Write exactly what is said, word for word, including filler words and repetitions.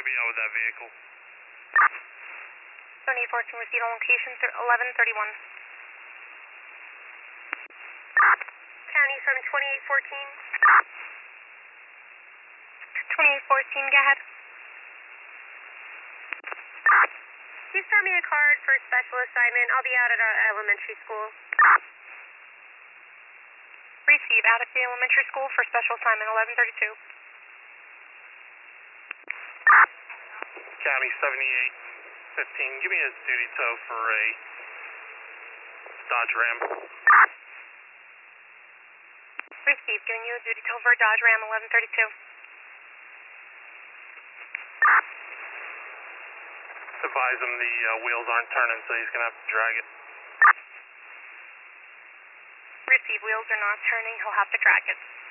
might be out with that vehicle. seventy-eight fourteen, received on location, eleven thirty-one. County from twenty-eight fourteen. twenty-eight fourteen, go ahead. Please start me a card for special assignment. I'll be out at our elementary school. Receive, out at the elementary school for special assignment, eleven thirty-two. County seventy-eight fifteen, give me a duty tow for a Dodge Ram. Receive, giving you a duty tow for a Dodge Ram, eleven thirty-two. Advise him the uh, wheels aren't turning, so he's going to have to drag it. Receive, wheels are not turning, he'll have to drag it.